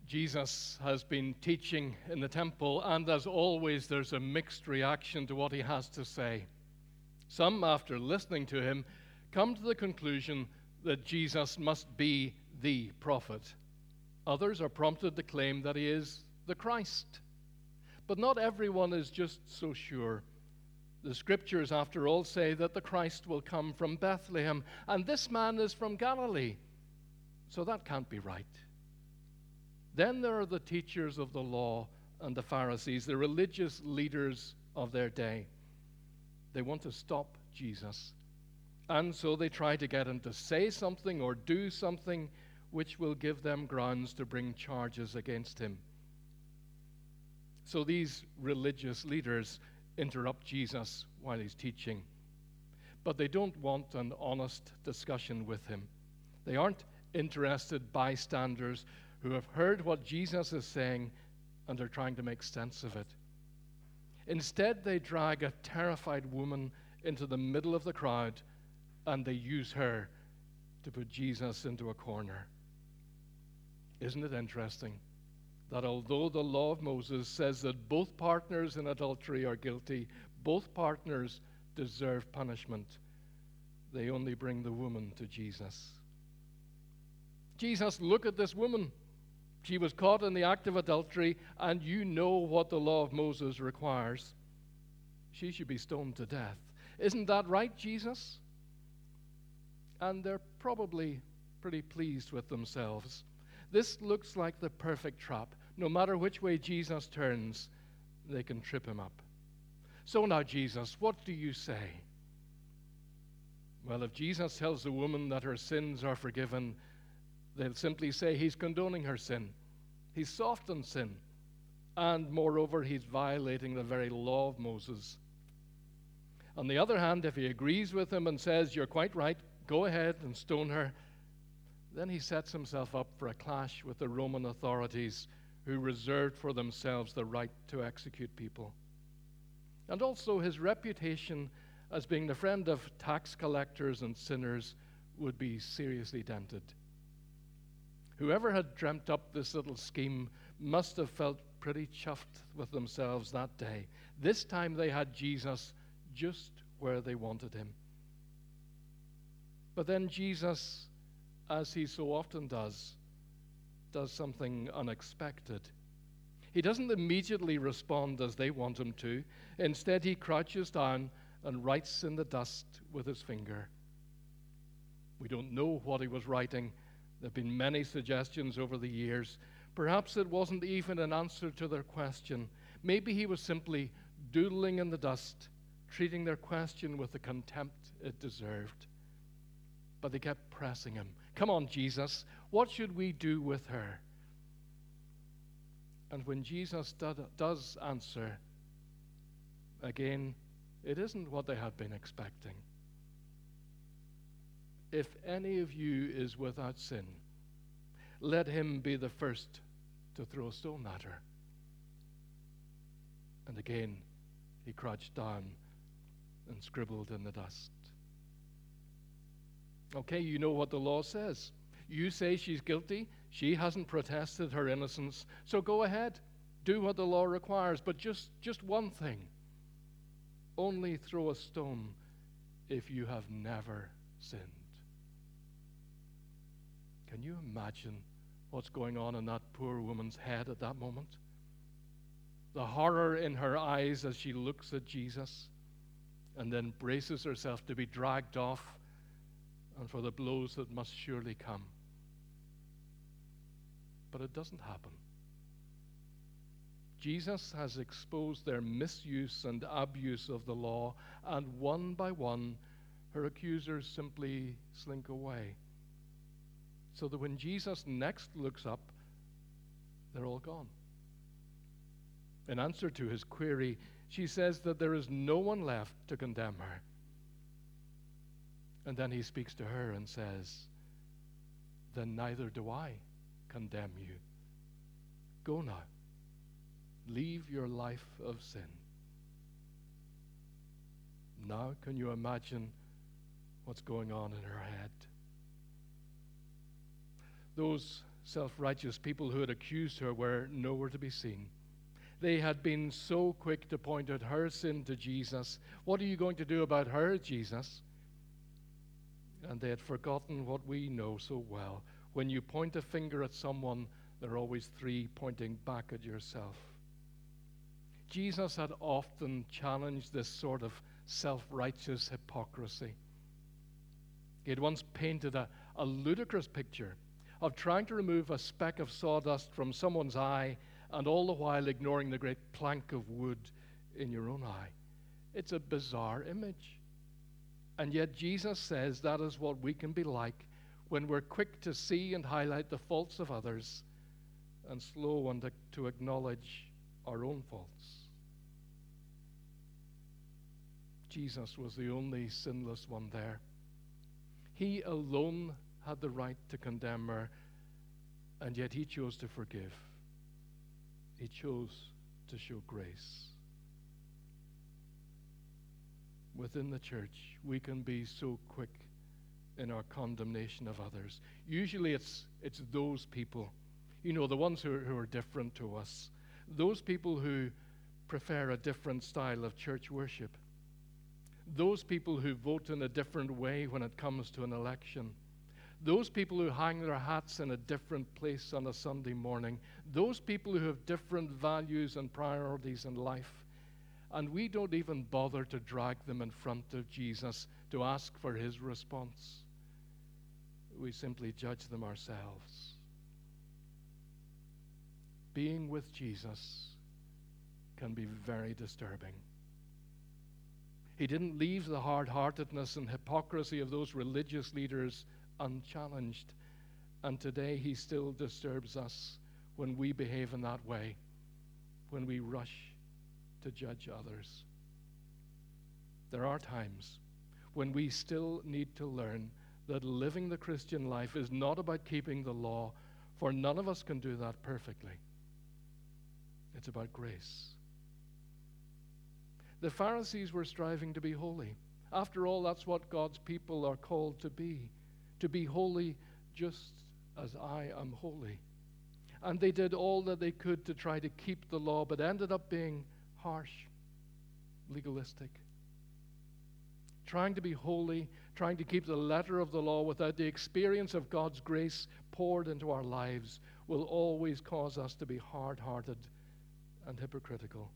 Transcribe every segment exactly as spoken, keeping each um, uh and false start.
Jesus has been teaching in the temple, and as always, there's a mixed reaction to what he has to say. Some, after listening to him, come to the conclusion that Jesus must be the prophet. Others are prompted to claim that he is the Christ. But not everyone is just so sure. The scriptures, after all, say that the Christ will come from Bethlehem, and this man is from Galilee. So that can't be right. Then there are the teachers of the law and the Pharisees, the religious leaders of their day. They want to stop Jesus. And so they try to get him to say something or do something which will give them grounds to bring charges against him. So these religious leaders interrupt Jesus while he's teaching. But they don't want an honest discussion with him. They aren't interested bystanders who have heard what Jesus is saying and are trying to make sense of it. Instead, they drag a terrified woman into the middle of the crowd, and they use her to put Jesus into a corner. Isn't it interesting that although the law of Moses says that both partners in adultery are guilty, both partners deserve punishment, they only bring the woman to Jesus? Jesus, look at this woman. She was caught in the act of adultery, and you know what the law of Moses requires. She should be stoned to death. Isn't that right, Jesus? And they're probably pretty pleased with themselves. This looks like the perfect trap. No matter which way Jesus turns, they can trip him up. So now, Jesus, what do you say? Well, if Jesus tells the woman that her sins are forgiven, they'll simply say he's condoning her sin. He's soft on sin. And moreover, he's violating the very law of Moses. On the other hand, if he agrees with him and says, you're quite right, go ahead and stone her, then he sets himself up for a clash with the Roman authorities who reserved for themselves the right to execute people. And also his reputation as being the friend of tax collectors and sinners would be seriously dented. Whoever had dreamt up this little scheme must have felt pretty chuffed with themselves that day. This time they had Jesus just where they wanted him. But then Jesus, as he so often does, does something unexpected. He doesn't immediately respond as they want him to. Instead, he crouches down and writes in the dust with his finger. We don't know what he was writing. There have been many suggestions over the years. Perhaps it wasn't even an answer to their question. Maybe he was simply doodling in the dust, treating their question with the contempt it deserved. But they kept pressing him. Come on, Jesus, what should we do with her? And when Jesus does answer, again, it isn't what they had been expecting. If any of you is without sin, let him be the first to throw a stone at her. And again, he crouched down and scribbled in the dust. Okay, you know what the law says. You say she's guilty. She hasn't protested her innocence. So go ahead. Do what the law requires. But just, just one thing. Only throw a stone if you have never sinned. Can you imagine what's going on in that poor woman's head at that moment? The horror in her eyes as she looks at Jesus and then braces herself to be dragged off and for the blows that must surely come. But it doesn't happen. Jesus has exposed their misuse and abuse of the law, and one by one, her accusers simply slink away. So that when Jesus next looks up, they're all gone. In answer to his query, she says that there is no one left to condemn her. And then he speaks to her and says, then neither do I condemn you. Go now. Leave your life of sin. Now, can you imagine what's going on in her head? Those self-righteous people who had accused her were nowhere to be seen. They had been so quick to point out her sin to Jesus. What are you going to do about her, Jesus? And they had forgotten what we know so well. When you point a finger at someone, there are always three pointing back at yourself. Jesus had often challenged this sort of self-righteous hypocrisy. He had once painted a, a ludicrous picture of trying to remove a speck of sawdust from someone's eye and all the while ignoring the great plank of wood in your own eye. It's a bizarre image. And yet Jesus says that is what we can be like when we're quick to see and highlight the faults of others and slow to, to acknowledge our own faults. Jesus was the only sinless one there. He alone had the right to condemn her, and yet he chose to forgive. He chose to show grace. Within the church, we can be so quick in our condemnation of others. Usually it's it's those people, you know, the ones who are, who are different to us, those people who prefer a different style of church worship, those people who vote in a different way when it comes to an election, those people who hang their hats in a different place on a Sunday morning, those people who have different values and priorities in life. And we don't even bother to drag them in front of Jesus to ask for his response. We simply judge them ourselves. Being with Jesus can be very disturbing. He didn't leave the hard-heartedness and hypocrisy of those religious leaders unchallenged. And today he still disturbs us when we behave in that way, when we rush to judge others. There are times when we still need to learn that living the Christian life is not about keeping the law, for none of us can do that perfectly. It's about grace. The Pharisees were striving to be holy. After all, that's what God's people are called to be, to be holy just as I am holy. And they did all that they could to try to keep the law, but ended up being harsh, legalistic. Trying to be holy, trying to keep the letter of the law without the experience of God's grace poured into our lives will always cause us to be hard-hearted and hypocritical.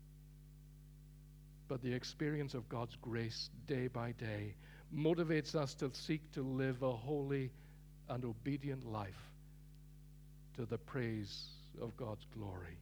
But the experience of God's grace day by day motivates us to seek to live a holy and obedient life to the praise of God's glory.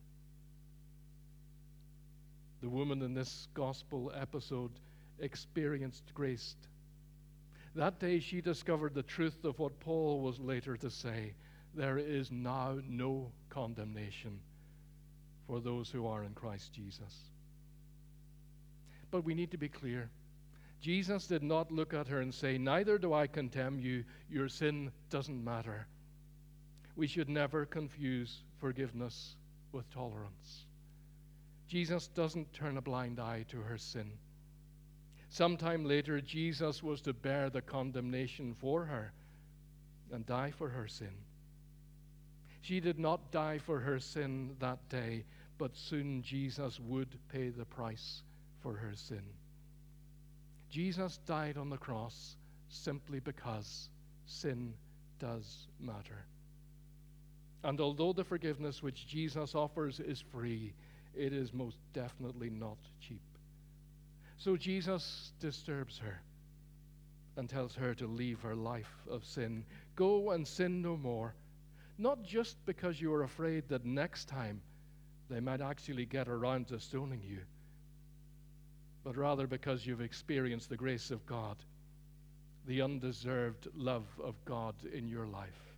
The woman in this gospel episode experienced grace. That day she discovered the truth of what Paul was later to say. There is now no condemnation for those who are in Christ Jesus. But we need to be clear. Jesus did not look at her and say, "Neither do I condemn you. Your sin doesn't matter." We should never confuse forgiveness with tolerance. Jesus doesn't turn a blind eye to her sin. Sometime later, Jesus was to bear the condemnation for her and die for her sin. She did not die for her sin that day, but soon Jesus would pay the price for her sin. Jesus died on the cross simply because sin does matter. And although the forgiveness which Jesus offers is free, it is most definitely not cheap. So Jesus disturbs her and tells her to leave her life of sin. Go and sin no more, not just because you are afraid that next time they might actually get around to stoning you, but rather because you've experienced the grace of God, the undeserved love of God in your life.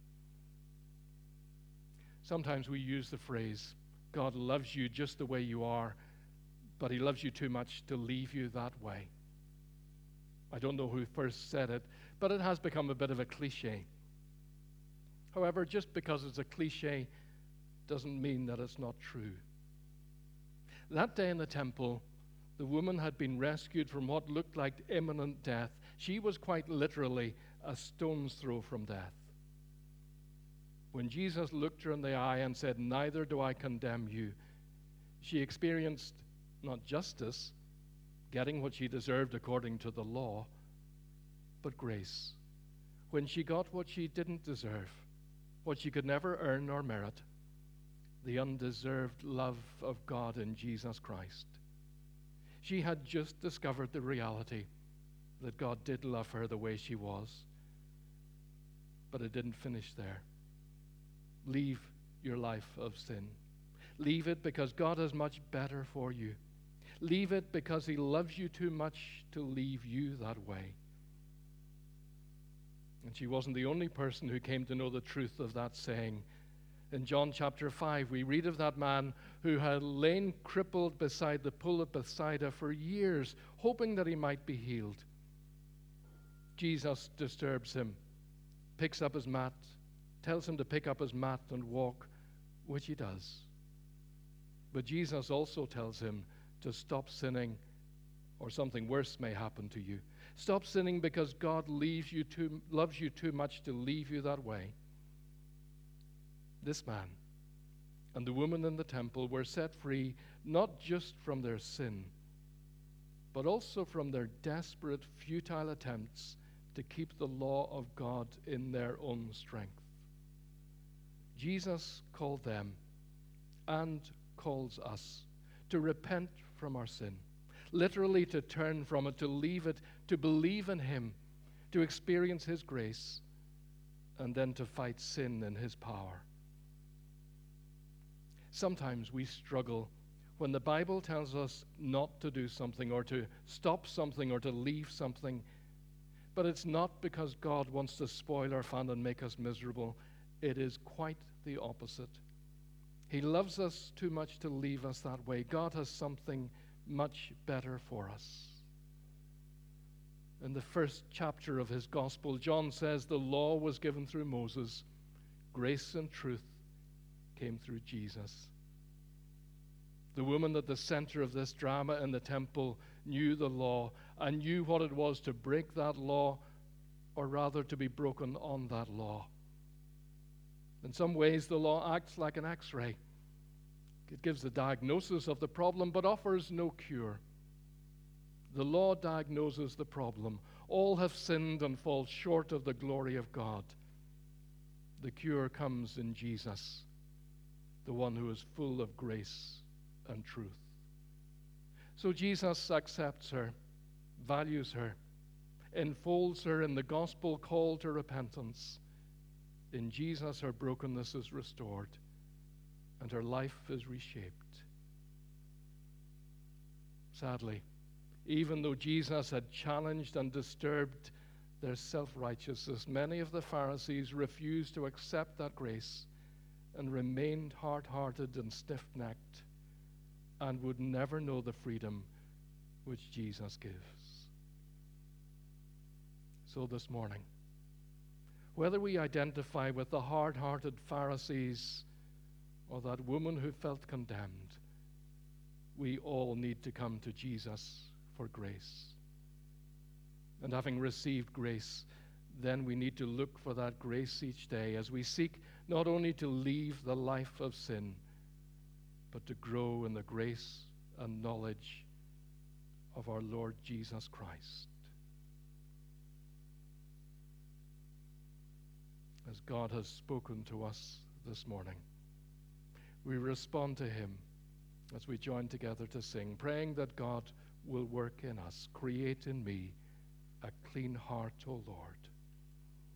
Sometimes we use the phrase, God loves you just the way you are, but he loves you too much to leave you that way. I don't know who first said it, but it has become a bit of a cliche. However, just because it's a cliche doesn't mean that it's not true. That day in the temple, the woman had been rescued from what looked like imminent death. She was quite literally a stone's throw from death. When Jesus looked her in the eye and said, "Neither do I condemn you," she experienced not justice, getting what she deserved according to the law, but grace. When she got what she didn't deserve, what she could never earn or merit, the undeserved love of God in Jesus Christ. She had just discovered the reality that God did love her the way she was, but it didn't finish there. Leave your life of sin. Leave it because God has much better for you. Leave it because he loves you too much to leave you that way. And she wasn't the only person who came to know the truth of that saying. In John chapter five, we read of that man who had lain crippled beside the pool of Bethsaida for years, hoping that he might be healed. Jesus disturbs him, picks up his mat, tells him to pick up his mat and walk, which he does. But Jesus also tells him to stop sinning, or something worse may happen to you. Stop sinning because God leaves you too, loves you too much to leave you that way. This man and the woman in the temple were set free not just from their sin, but also from their desperate, futile attempts to keep the law of God in their own strength. Jesus called them and calls us to repent from our sin, literally to turn from it, to leave it, to believe in him, to experience his grace, and then to fight sin in his power. Sometimes we struggle when the Bible tells us not to do something or to stop something or to leave something, but it's not because God wants to spoil our fun and make us miserable. It is quite the opposite. He loves us too much to leave us that way. God has something much better for us. In the first chapter of his gospel, John says the law was given through Moses. Grace and truth came through Jesus. The woman at the center of this drama in the temple knew the law and knew what it was to break that law, or rather to be broken on that law. In some ways, the law acts like an X-ray. It gives the diagnosis of the problem, but offers no cure. The law diagnoses the problem. All have sinned and fall short of the glory of God. The cure comes in Jesus, the one who is full of grace and truth. So Jesus accepts her, values her, enfolds her in the gospel call to repentance. In Jesus, her brokenness is restored and her life is reshaped. Sadly, even though Jesus had challenged and disturbed their self-righteousness, many of the Pharisees refused to accept that grace and remained hard-hearted and stiff-necked and would never know the freedom which Jesus gives. So this morning, whether we identify with the hard-hearted Pharisees or that woman who felt condemned, we all need to come to Jesus for grace. And having received grace, then we need to look for that grace each day as we seek not only to leave the life of sin, but to grow in the grace and knowledge of our Lord Jesus Christ. As God has spoken to us this morning, we respond to him as we join together to sing, praying that God will work in us. Create in me a clean heart, O Lord,